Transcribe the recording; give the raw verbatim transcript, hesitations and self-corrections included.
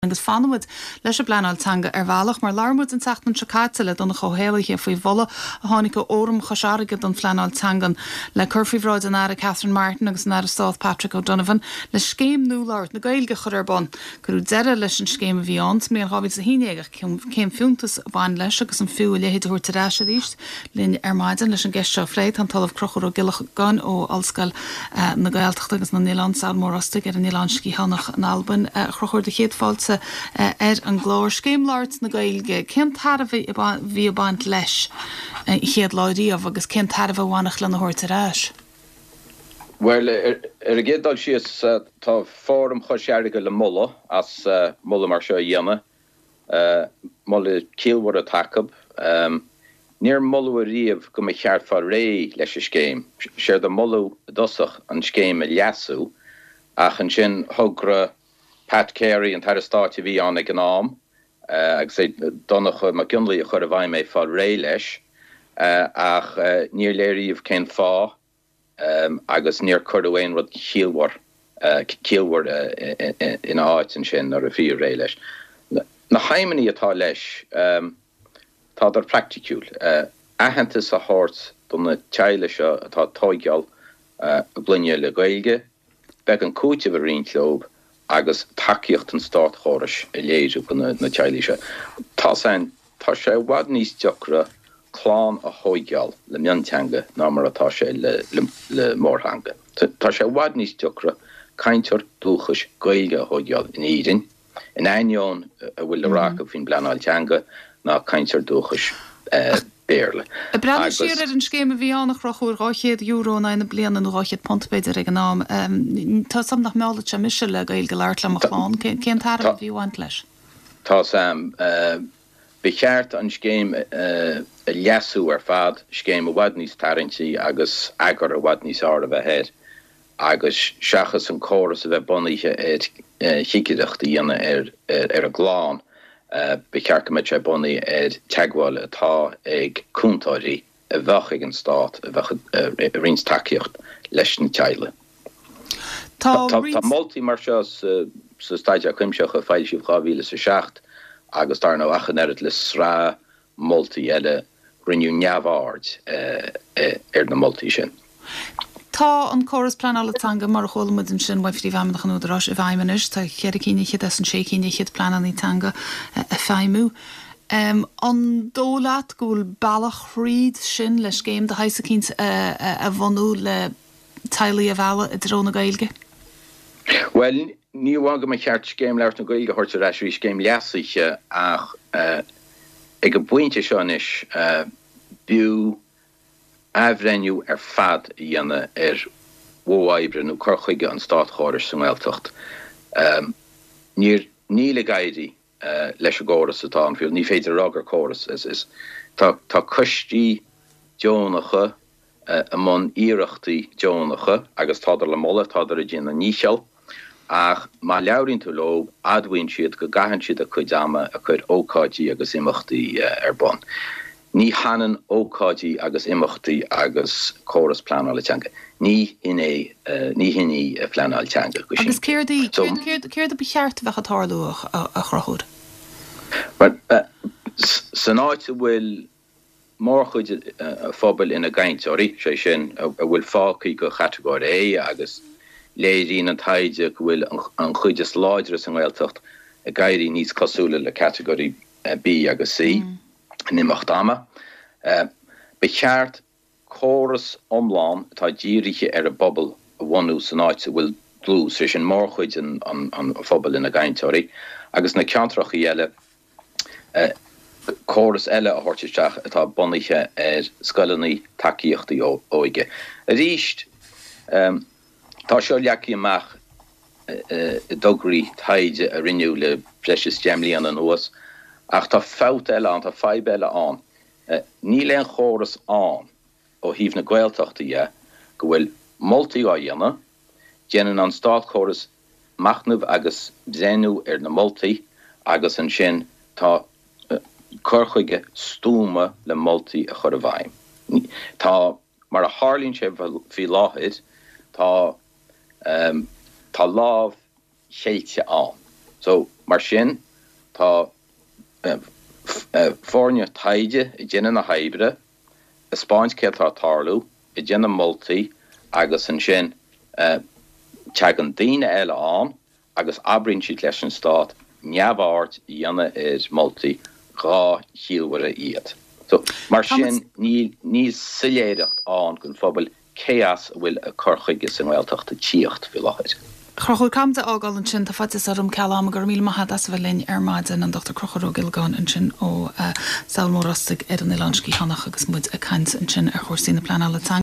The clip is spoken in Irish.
agus fanmuid leis a bleanáltanga ar bhealach mar larmúd an teachtan sekáile donna chohéalaige faoi bhola a tháinig go óm chosáige don fleanáltangan le curfiíhráid an ára Catherine Martin agus an ára South Patrick O'Donovan le scéim núlairt na gailge chur ar bon gurú deire leis an scéim a bhíán mé an rábid a híineigech céim fiúntas bhain leis agus an fiú lehéad úir taráis a ríist linn ar maidin leis an geiste fléid an talamh crochar ó gilach gan ó alscail na gailteachta agus na Nílan Salmórastig ar an Nílanski hannach an Alban crochar de chéad fáilte er an glóir scéimláirt na gailge cén tarmhí bhí a baint leis i chéad láidíomh agus cén tarmh bhánach le na thuirtaráis. Well, er a gédal sios tá fórm chosearige le mulla as mulla mar seo dhéana mulla cílhar a takeab níor mulla a riamh go me cheart fá ré leis a scéim séir de mulla dosach an scéim a leasú ach an sin thugra Pat Carey and Tarastáte bhí anna an am agus sé donna chu ma gunlaí a chur a bhaim mé fá ré leis ach níor léiríomh cén fá agus níor chuirhhain rud chialhar cialhar in áit an sin ar a bhí ré leis. Na haiminí atá leis tá ar practicúil. Ahantas a háirt donna teile seo atá táigeal a blunne le gailge beag an cúte a rionlób agus takeíocht an stát choris a léidir go na teilise. Tá sein tá sé bhhad níos deocra chlán a hóigeal le miontanga ná mar atá sé le, le, le mórthanga. Tá sé bhhad níos deocra caintear dúchas gailge a hóigeal in éirin. In ainion a bhfuil le raca fin bleanálteanga ná caintear dúchas uh, béirle. A brand siar ar an scéim a bhí annach rochúr ráchéad euro na ina bliana nó ráchéad pontbeidir ag an nám. Tá sam nach meála se mis le gailge leart le machláán cén tar a bhíhaint leis? Tá sam becheart an scéim a leasú ar fad scéim a bhhad níos tarintí agus agar a bhhad níos ára bheith head agus seachas an choras a bheith boníthe ed chiiciideachta dhéana ar ar a gláán. Uh, Becheart go mit sé bunaí ed teagháil atá ag cúntáirí a bheach ag an stát a bheach a rins takeíocht leis na teile. Tá moltúltaí mar seo sa staide a cuimseach a fáil siomh chavíle sa seacht agus dar nó achan erid le srá moltúltaí eile rinneú neamháard ar na moltúltaí sin. Tá an choras pleanálatanga mar cholamid an sin waifrí bhaimach an údarrás a bhaiminis, tá chead cínichiad as an sé cínichiad pleananítanga a feimú. Um, an dólaat gúil bailach ríd sin le scéim de heisa cíns a bhanú le tailaí a bhela a dróna gailge? Well, ní bhhaga me cheart scéim leart na gailge horta reisí scéim leasaiche ach ag a buinte seo is bú Afrenniu ar fad dhéana ar bhóáibre nó corchuige an stát choris san ghilteacht. Um, níor níle gairí uh, leis a góras atá an fiúil, ní féidir ragar choras is is tá tá custí deonacha uh, a man íireachtaí deonacha agus tádar le molla tádar a dhéana níseal ach má leabhríonn tú lób adhainn siad go gahan siad a chuid ama a chuid ócáidí agus imachtaí uh, ar bon. Ní hanan ócáidí agus imachtaí agus choras pleanálatanga. Ní iné uh, ní hinní a pleanálatanga. Agus céirdí céird a becheart bheith atárlú a chrochúd? But uh, san áit a bhfuil mór chuid a phobal ina gainteoirí sé sin a bhfuil fácaí go categóir é agus léirín an taide go bhfuil an chuid is láidir san ghilteacht a gairí níos cosúla le categóí uh, B agus C. Mm. Nimach dama. Uh, Becheart choras omláán tá díiriche ar a bobbal a bhhaú san áit a bhfuil dlú sé sin mór chuid an, an, an phobal ina gainteoirí agus na ceantrachaí eile uh, choras eile a hortisteach atá boníthe ar scoileannaí takeíochtaí óige. A ríist um, tá seo leacaí amach uh, uh, dograí taide a rinneú le breis gemlíon an uas ach tá fát eile an, tá feib eile an. Uh, ní leon choras an ó híomh na gailteachtaí go bhfuil moltaí á dhéana, déanann an stát choras machnamh agus bhéanú ar na moltaí agus an sin tá uh, corchuige stúma le moltaí a chur a bhaim. Tá mar a hálíonn sé bhí láthid tá um, tá lámh chéilte an. So mar sin tá fórne taide i dhéine na haibre, a Spáins ce tá tarlú, i dhéine multi agus an sin te an daine eile an, agus abrin siad leis an stát, neamhart dhéine is multi rá chiilhre iad. So, mar sin níl siléirecht an gon fphobal céas bhfuil a chorchaige san bhfuilteachta tíocht fi láid. Crochúil camta ágáil an sin tá fatis arm ceam a gur mí maithe as bfuil linn ar maidin an Doctor Crochúil Gilgáin an sin ó Salmórastig ar an Ilanski Hannach agus muid a cant an sin ar chósaí na pleanála